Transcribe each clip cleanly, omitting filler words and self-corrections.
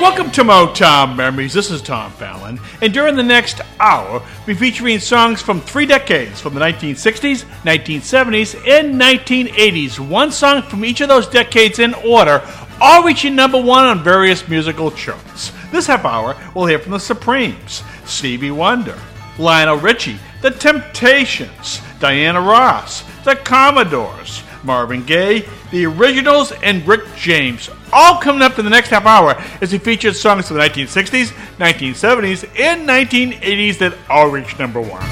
Welcome to Motown Memories. This is Tom Fallon, and during the next hour, we'll be featuring songs from 3 decades, from the 1960s, 1970s, and 1980s. One song from each of those decades in order, all reaching number one on various musical charts. This half hour, we'll hear from the Supremes, Stevie Wonder, Lionel Richie, The Temptations, Diana Ross, The Commodores, Marvin Gaye, The Originals, and Rick James. All coming up in the next half hour as we featured songs from the 1960s, 1970s, and 1980s that all reached number one.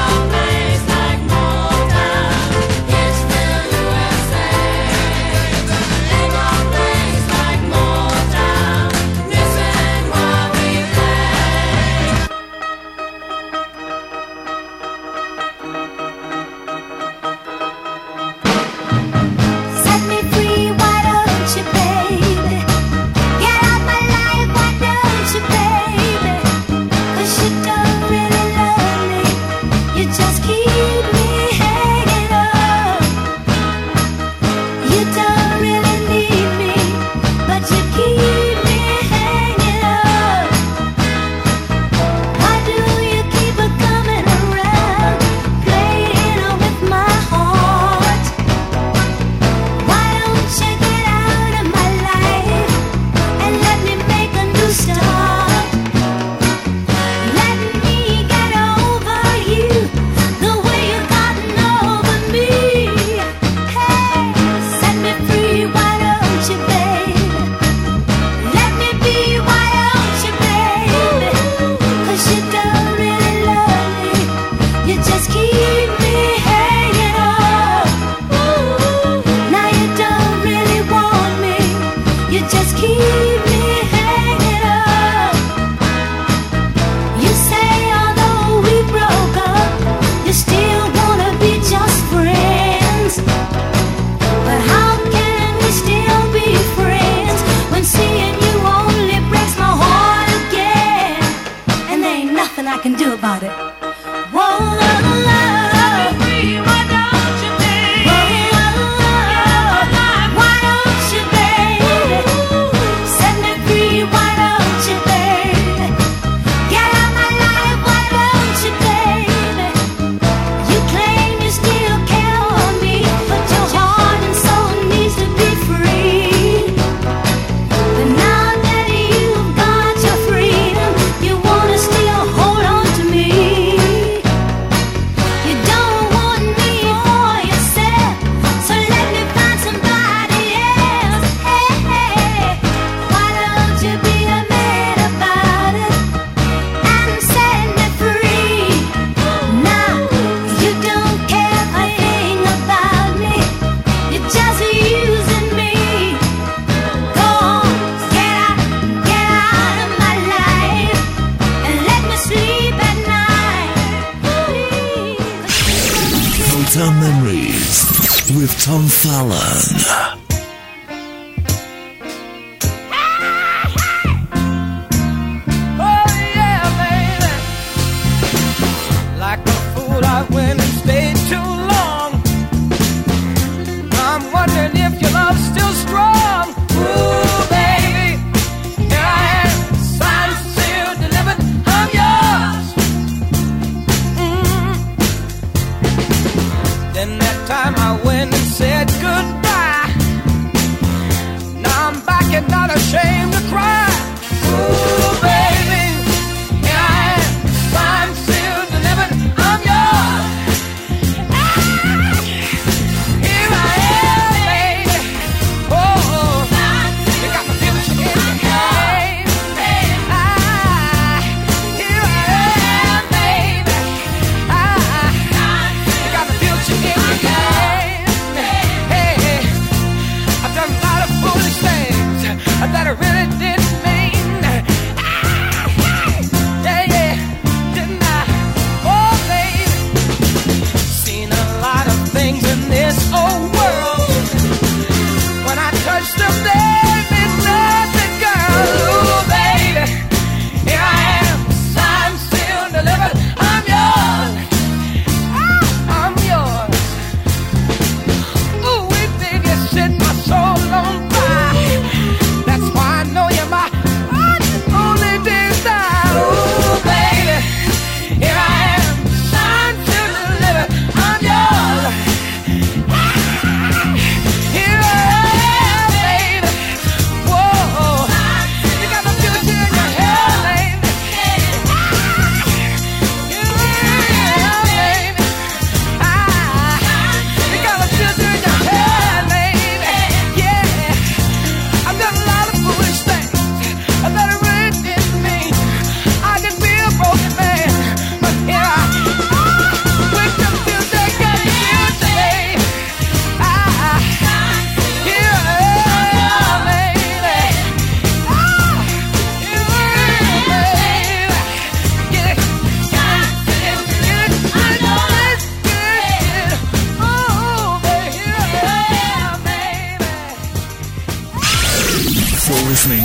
Tom Fallon.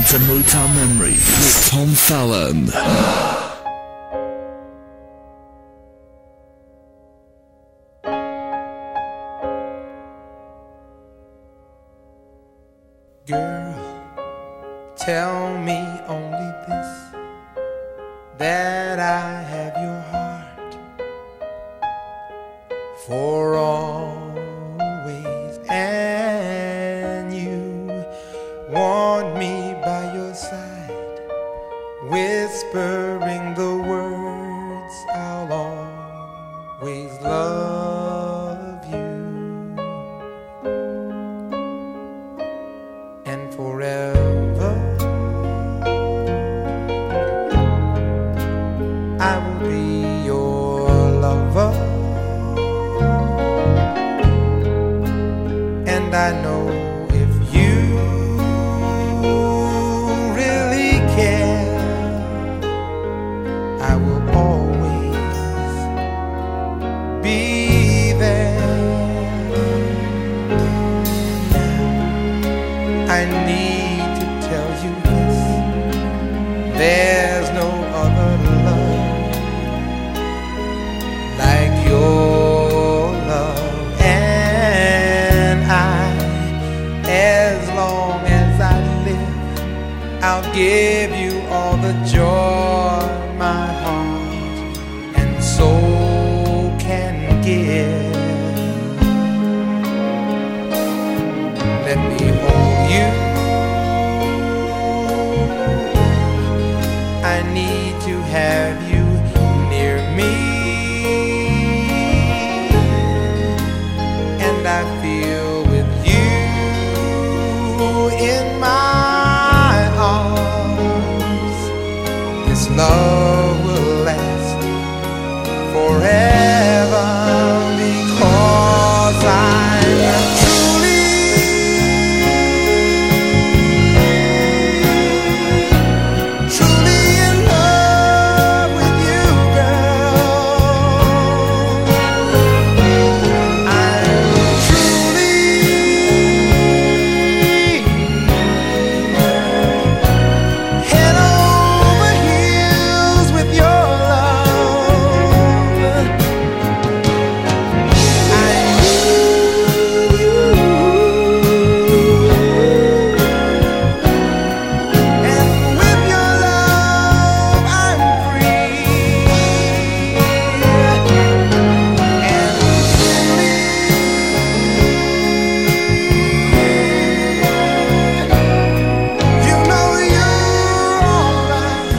to Motown Memories with Tom Fallon. Girl, tell me only this, that I have your heart for always, and you want me by your side, whispering the words, I'll always love you, and forever I will be your lover, and I know if you really care, I will always be there. Now I need to tell you this, there's no other love like your love, and as long as I live, I'll give you all the joy my heart and soul can give. Let me hold you, I need to have you near me, and I feel with you in my arms, this love will last forever, because I'm truly in love with you, girl. I'm truly head over heels with your love. I need you, and with your love I'm free, and truly you know you're alright.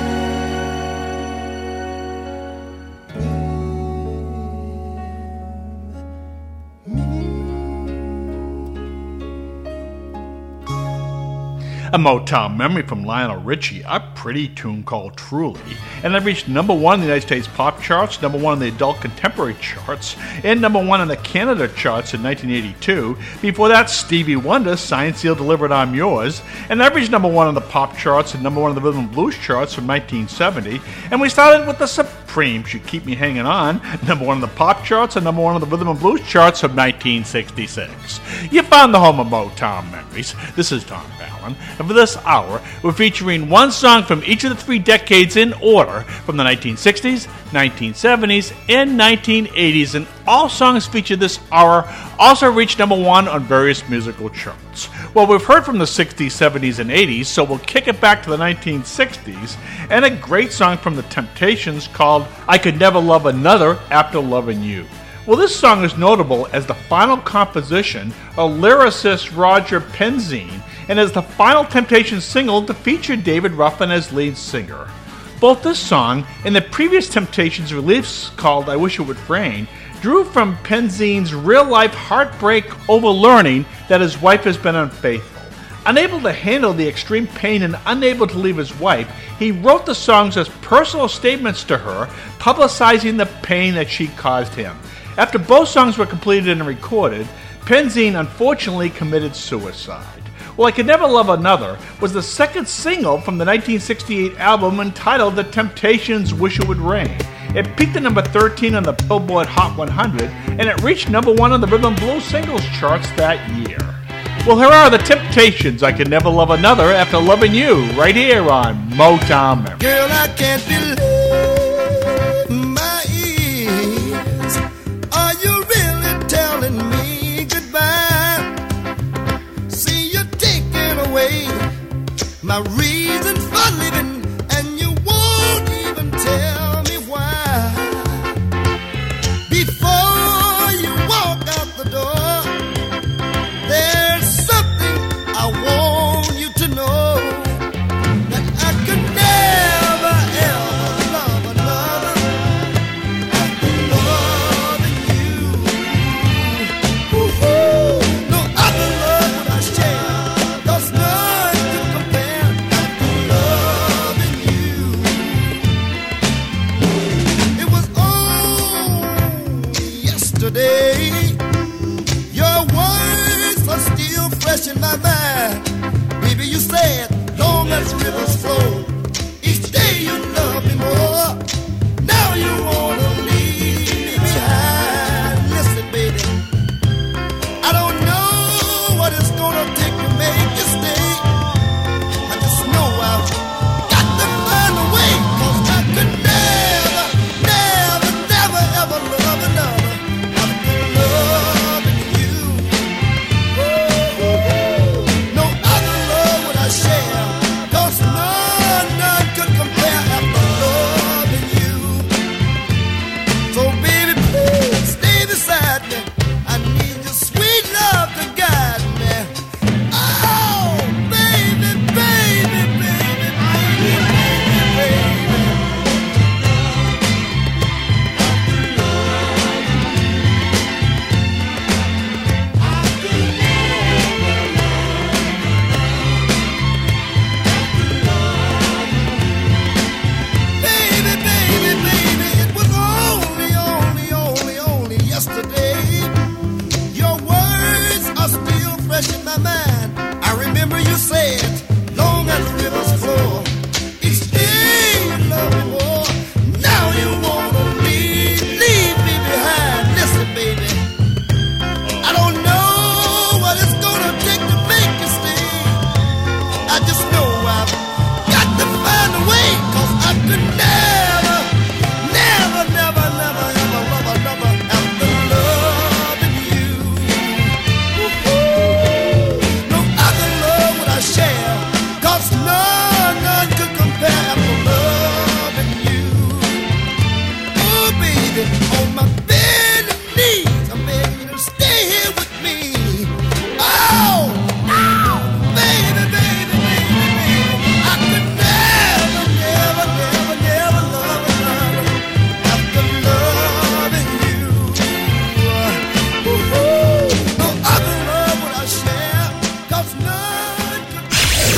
A Motown memory from Lionel Richie, a pretty tune called Truly, and that reached number 1 in the United States pop charts, number 1 in the adult contemporary charts, and number 1 in the Canada charts in 1982. Before that, Stevie Wonder, Signed, Sealed, Delivered, I'm Yours, and that reached number 1 in the pop charts and number 1 in the rhythm and blues charts from 1970. And we started with the Supremes, You Keep Me Hanging On, number 1 in the pop charts and number 1 in the rhythm and blues charts from 1966. You found the home of Motown memories. This is Tom Fallon, and for this hour, we're featuring one song from each of the 3 decades in order from the 1960s, 1970s, and 1980s, and all songs featured this hour also reached number 1 on various musical charts. Well, we've heard from the 60s, 70s, and 80s, so we'll kick it back to the 1960s, and a great song from the Temptations called I Could Never Love Another After Loving You. Well, this song is notable as the final composition of lyricist Roger Penzine, and as the final Temptations single to feature David Ruffin as lead singer. Both this song and the previous Temptations release called I Wish It Would Rain drew from Penzine's real-life heartbreak over learning that his wife has been unfaithful. Unable to handle the extreme pain and unable to leave his wife, he wrote the songs as personal statements to her, publicizing the pain that she caused him. After both songs were completed and recorded, Penzine unfortunately committed suicide. Well, I Could Never Love Another was the second single from the 1968 album entitled The Temptations' Wish It Would Rain. It peaked at number 13 on the Billboard Hot 100, and it reached number 1 on the Rhythm and Blues singles charts that year. Well, here are the Temptations. I Could Never Love Another After Loving You, right here on Motown Memory. Girl, I can't believe my ears. Are you really telling me goodbye? See, you're taking away my reason for living, and you won't even tell me why. Before you walk out the door, there's something I want you to know, that I could never ever love another after loving you. Ooh, no other love would I share, 'cause none can compare after loving you. It was only yesterday. Your words are still fresh in my mind. Baby, you said, long as rivers flow, each day you love me more. Now you wanna leave me behind. Listen, baby, I don't know what it's gonna take to make you stay. I just know I've got to find a way, 'cause I could never, never, never, ever love another after loving you. No other love would I share, 'cause none could compare after loving you. So baby, please stay beside me. I need your sweet love to guide me. Oh, baby, baby, baby, baby, baby, baby. Baby, baby, baby, it was only yesterday. Your words are still fresh in my mind. I remember you said, long as rivers flow, each day you love me more. Now you wanna leave me behind. Listen, baby, I don't know what it's gonna take to make you stay. I just know I've got to find a way, 'cause I could never, never, never, never, ever love another after loving you. No other love would I share, 'cause none could compare after loving you. Oh, baby, on my bending knees, I'm begging you to stay here with me. Oh, baby, baby, baby, baby, I could never, never, never, never love another after loving you. No other love would I share, 'cause none could.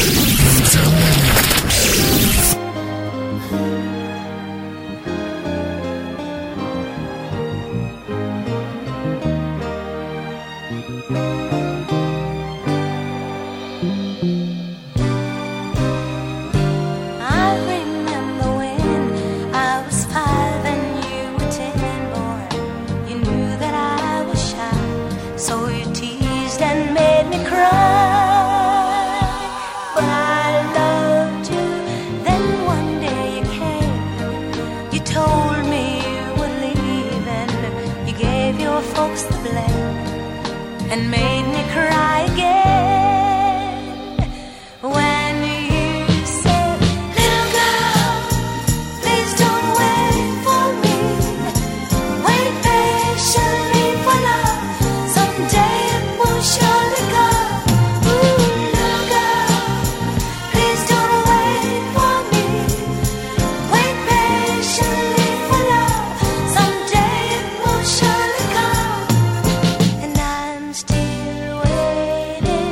I remember when I was 5 and you were 10, boy. You knew that I was shy, so you teased and made me cry. But I loved you. Then one day you came. You told me you were leaving. You gave your folks the blame and made me cry again. When you said, little girl, please don't wait for me. Wait patiently for love. Someday it will surely come. Ooh, little girl, please don't wait for me. Wait patiently for love. Someday it will surely come. And I'm still waiting.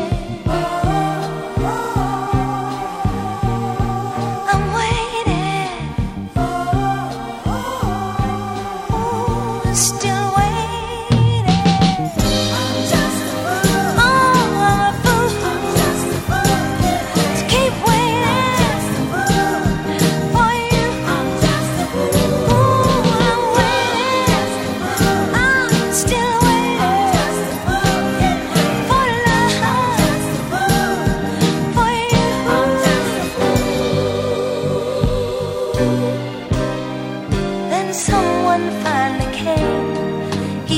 I'm waiting. Still waiting. I'm just a fool. Oh, I'm a fool. I'm just a fool. To keep waiting for you. I'm just a fool. Ooh, I'm waiting. I'm still waiting for love.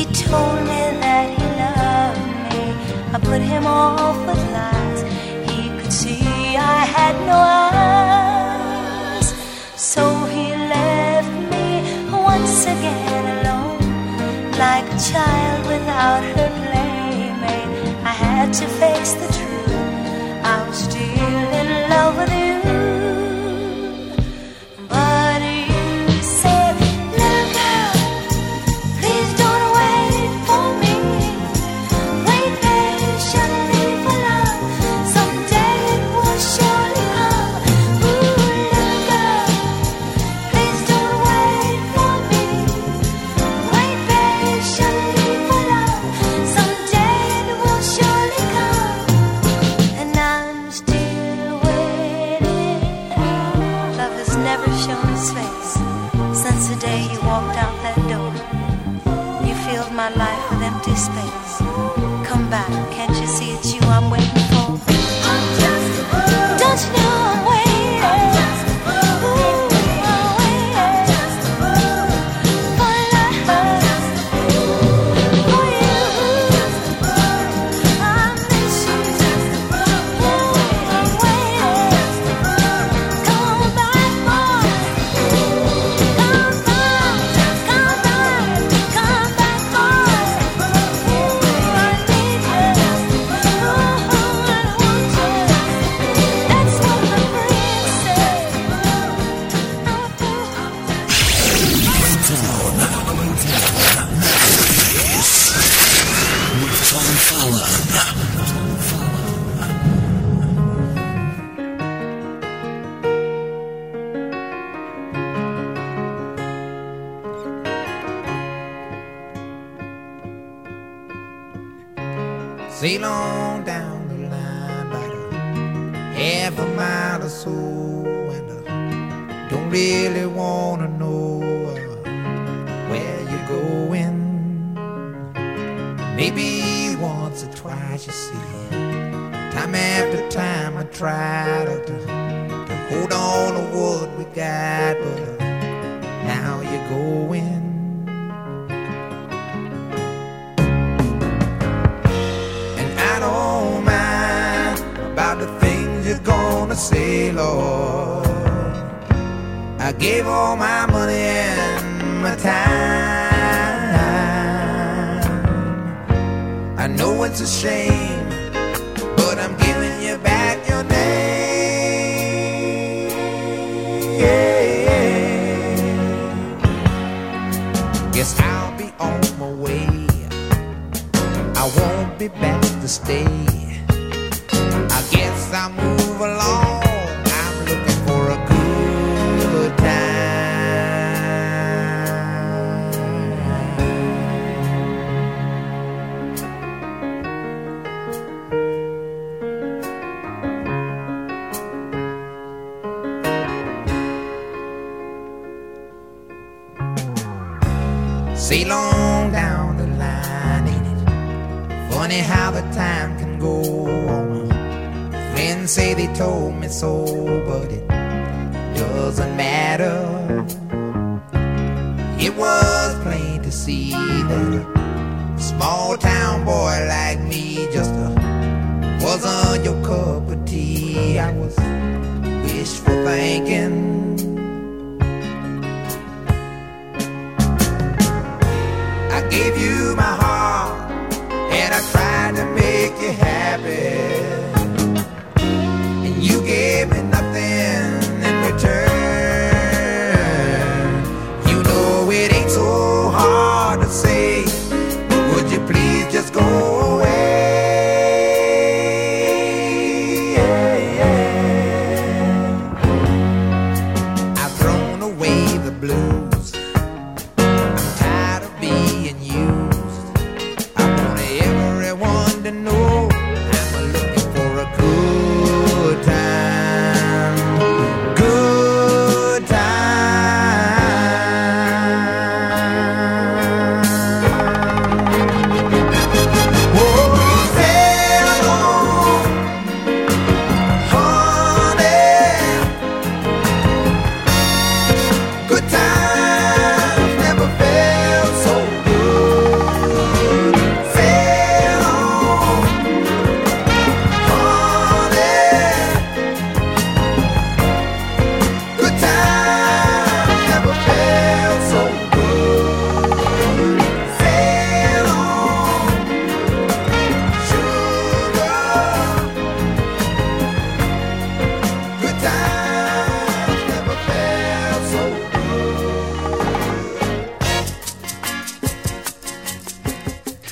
told me that he loved me. I put him off with lies. He could see I had no eyes. So he left me once again alone, like a child without her playmate. I had to face the truth. I was still in love with you. But you said, little girl, please don't wait for me. Wait patiently for love. Someday it will surely come. Ooh, little girl, please don't wait for me. Wait patiently for love. Someday it will surely come. And I'm still waiting. Love has never shown its face since the day you walked out that door. You filled my life with empty space. Come back, can't you see it's you I'm waiting for? Don't you know I'm waiting? Ooh, I'm waiting for love, for you. I miss you. Ooh, I'm waiting. Come back, boy. Come back, come back, come back, boy. Ooh, I need you. Ooh, I want you. That's what my friend said. With Tom Fallon. Sail on down the line about a half a mile or so, and don't really wanna know where you're going. Maybe once or twice, you see, time after time I try to hold on to what we got, but now you're going. I don't mind about the things you're gonna say, Lord. I gave all my money and my time. I know it's a shame, but I'm giving you back your name. Guess I'll be on my way. I won't be back to stay. I guess I'll move along. I'm looking for a good time. Sail on down the line, ain't it funny how the time can go on? Friends say they told me so, but it doesn't matter. It was plain to see that a small town boy like me just wasn't your cup of tea. I was wishful thinking. I gave you my heart and I tried to make you happy, and you gave me nothing in return. You know it ain't so hard to say, would you please just go away? I've thrown away the blues. I'm tired of being used.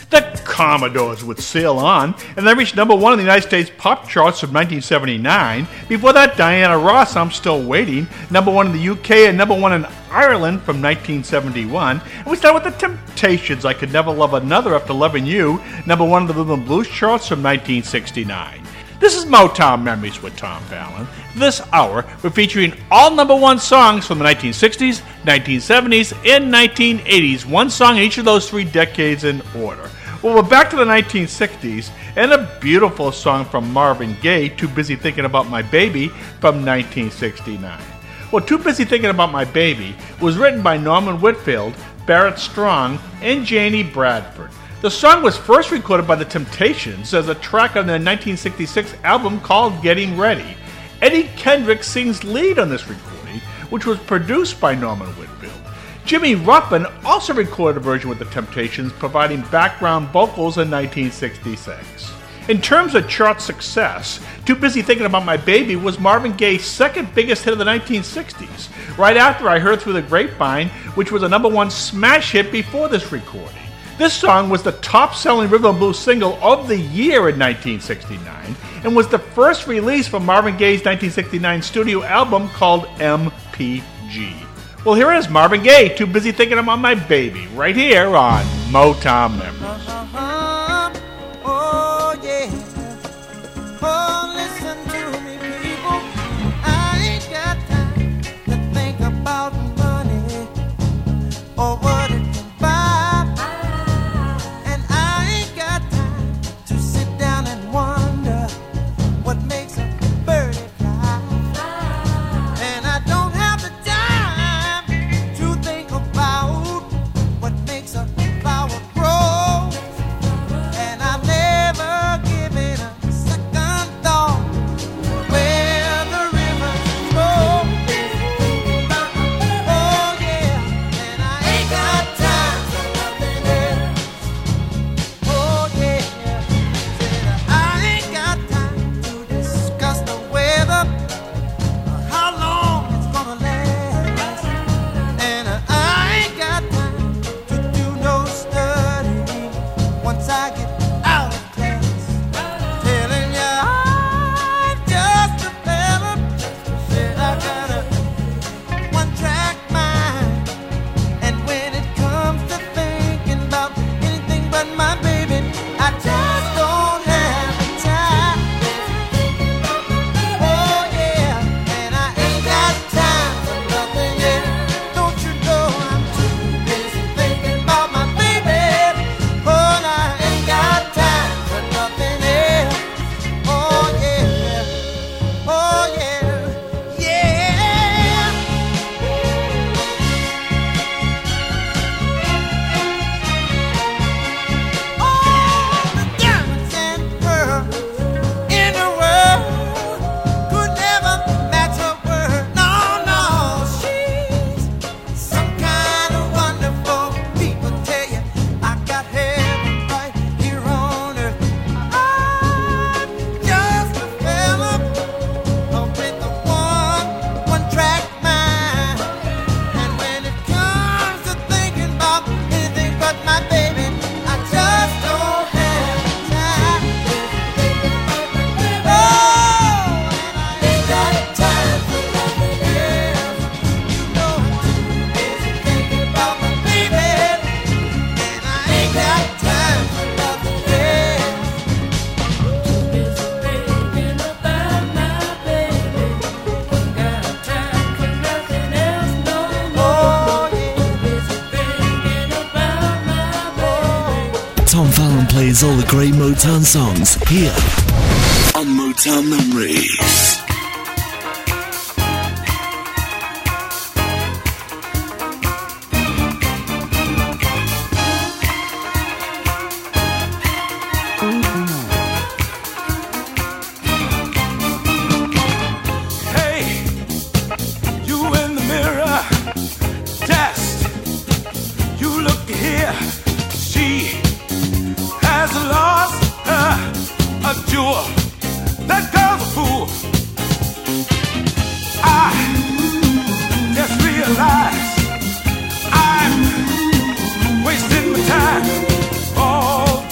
The Commodores would sail on, and they reached number one in the United States pop charts from 1979. Before that, Diana Ross, I'm Still Waiting, number one in the UK and number one in Ireland from 1971. And we start with The Temptations, I Could Never Love Another After Loving You, number one in the Rhythm and Blues charts from 1969. This is Motown Memories with Tom Fallon. This hour, we're featuring all number one songs from the 1960s, 1970s, and 1980s, one song in each of those three decades in order. Well, we're back to the 1960s, and a beautiful song from Marvin Gaye, Too Busy Thinking About My Baby, from 1969. Well, Too Busy Thinking About My Baby was written by Norman Whitfield, Barrett Strong, and Janie Bradford. The song was first recorded by The Temptations as a track on their 1966 album called Getting Ready. Eddie Kendrick sings lead on this recording, which was produced by Norman Whitfield. Jimmy Ruffin also recorded a version with The Temptations, providing background vocals in 1966. In terms of chart success, Too Busy Thinking About My Baby was Marvin Gaye's second biggest hit of the 1960s, right after I Heard Through the Grapevine, which was a number one smash hit before this recording. This song was the top-selling rhythm and blues single of the year in 1969 and was the first release from Marvin Gaye's 1969 studio album called MPG. Well, here is Marvin Gaye, Too Busy Thinking About My Baby, right here on Motown Memories. Oh, yeah. Oh, listen to me, people. I ain't got time to think about money or what it can buy. And I ain't got time to sit down and wonder what makes a birdie fly. And I don't have the time to think about what makes a flower grow. And I've never given a second thought where the river flows. Oh yeah, and I ain't got time for nothing else. Oh yeah, said I ain't got time to discuss the weather, how long it's gonna last. And I ain't got time to do no studying once I get out of class. Telling ya I'm just a fella, said I got a one-track mind. And when it comes to thinking about anything but my baby, I just don't have the time. Oh yeah, and I ain't got time for nothing yet. Don't you know I'm too busy thinking about my baby? Oh, and I ain't got time for nothing else. Oh yeah, oh yeah, yeah. All the diamonds and pearls in the world could never match her word. No, no, she's some kind of wonderful. People tell you I got heaven right here on earth. I'm just a fella with a one-track mind. And when it comes to thinking about anything but my baby, I just don't have the time. Oh, and I ain't got time for nothing else. You know I'm too busy thinking about my baby, and I ain't got time for nothing else. Too busy thinking about my baby, ain't got time for nothing else no more. Oh yeah, too busy thinking about my baby. Tom Fallon plays all the great Motown songs here on Motown Memories. Hey, you in the mirror, test. You look here, she has lost a jewel. That girl's a fool. I just realized I'm wasting my time all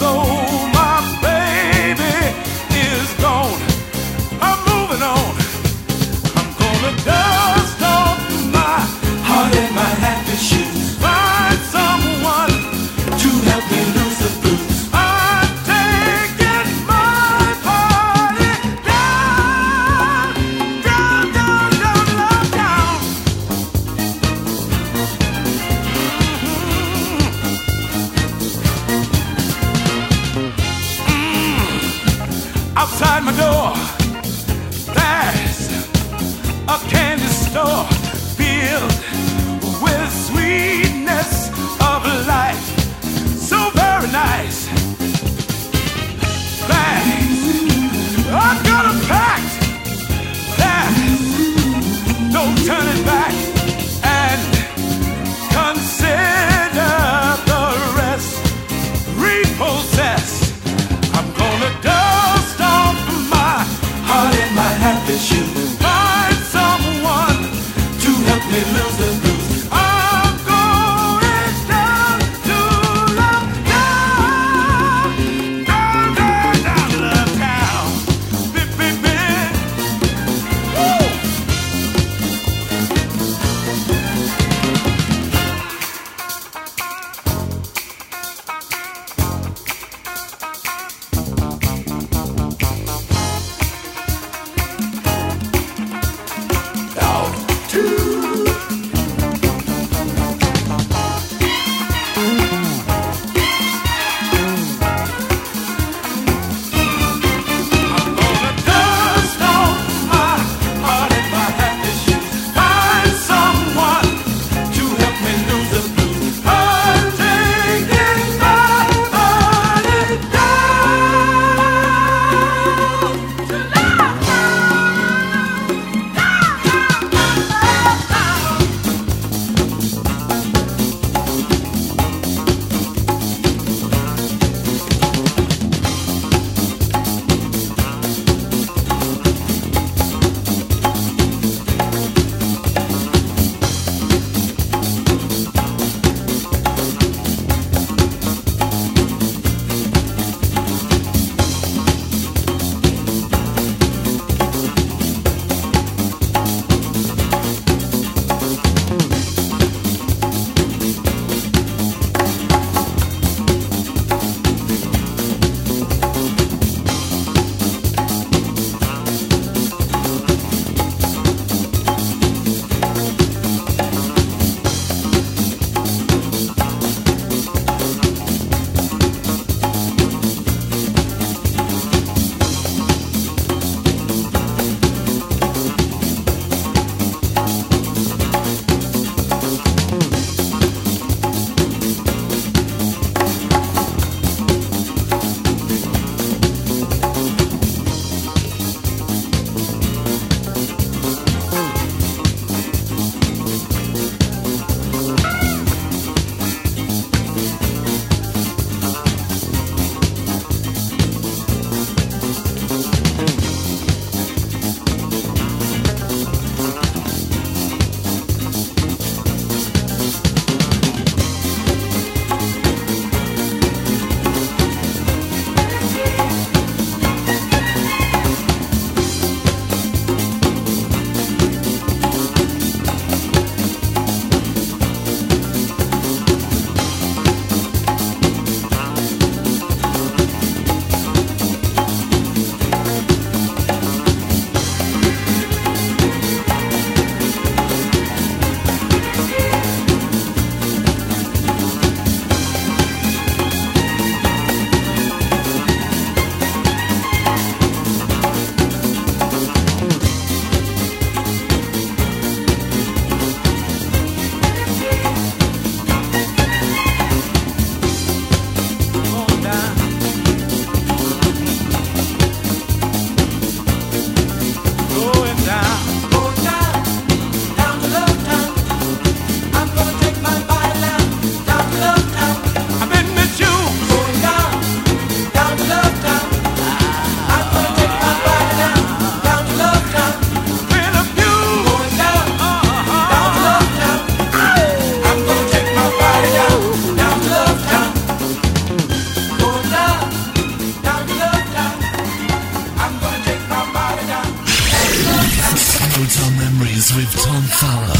Fallon.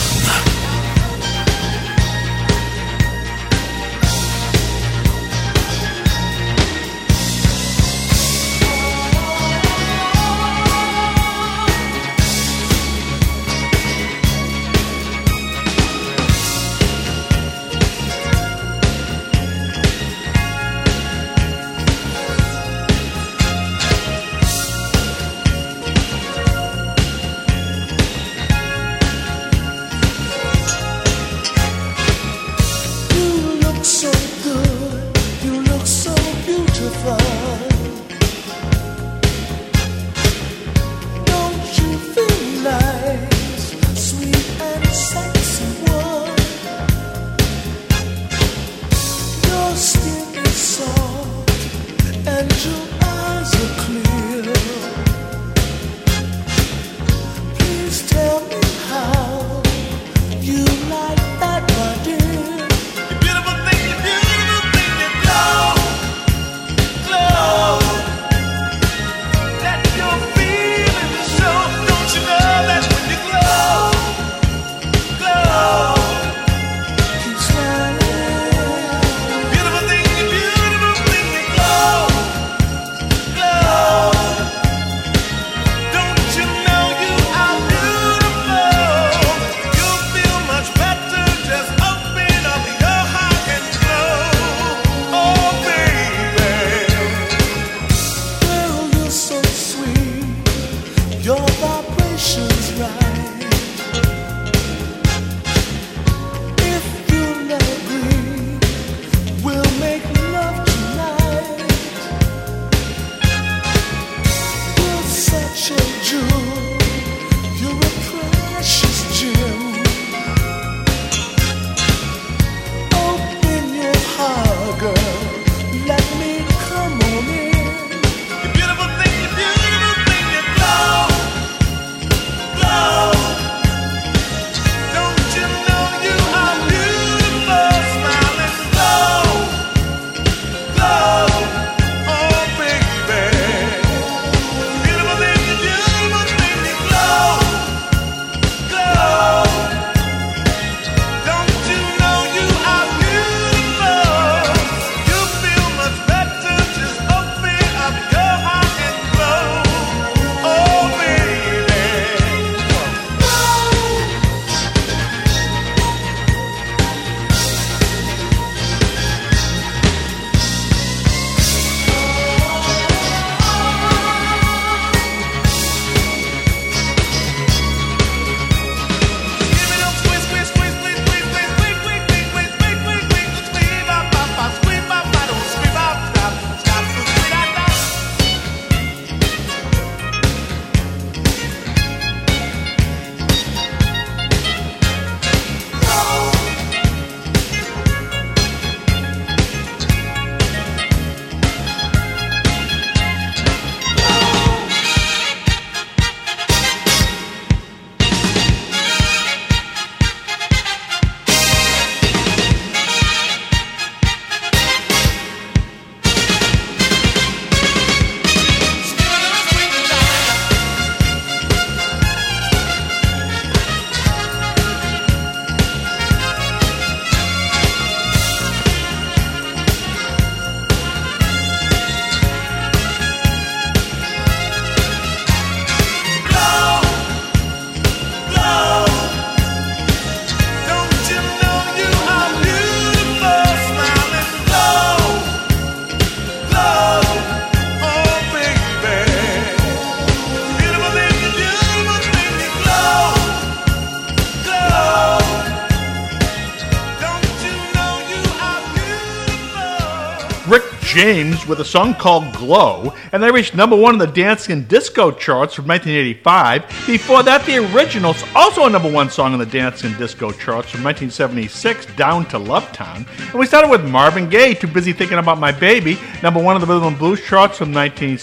James with a song called Glow, and they reached number one in the dance and disco charts from 1985. Before that, the Originals, also a number one song in the dance and disco charts from 1976, Down to Lovetown. And we started with Marvin Gaye, Too Busy Thinking About My Baby, number one in the Rhythm and Blues charts from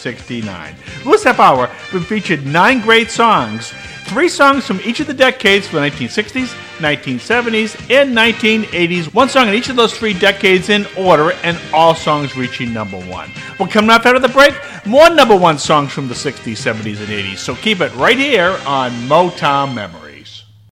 1969. This half hour, we featured 9 great songs, 3 songs from each of the decades from the 1960s, 1970s, and 1980s. 1 song in each of those 3 decades in order, and all songs reaching number 1. Well, coming up after the break, more number 1 songs from the 60s, 70s, and 80s. So keep it right here on Motown Memories.